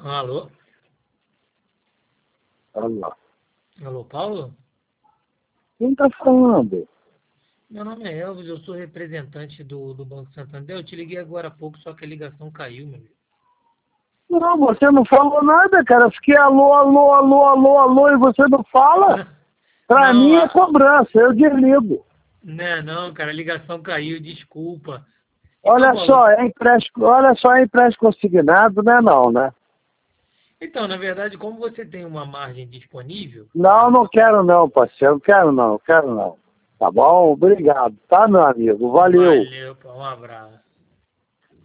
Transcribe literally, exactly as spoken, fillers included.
Alô? Alô. Alô, Paulo? Quem tá falando? Meu nome é Elvis, eu sou representante do, do Banco Santander. Eu te liguei agora há pouco, só que a ligação caiu, meu amigo. Não, você não falou nada, cara. Eu fiquei alô, alô, alô, alô, alô, e você não fala? Pra Não, mim é a... cobrança, eu desligo. não, não, cara, a ligação caiu, desculpa. Então, Olha Paulo, só, é empréstimo, olha só, é empréstimo consignado, né não, né? então, na verdade, como você tem uma margem disponível, Não, tá? não quero não, parceiro, não quero não, quero não. Tá bom? Obrigado, tá, meu amigo? Valeu. Valeu, Paulo, um abraço.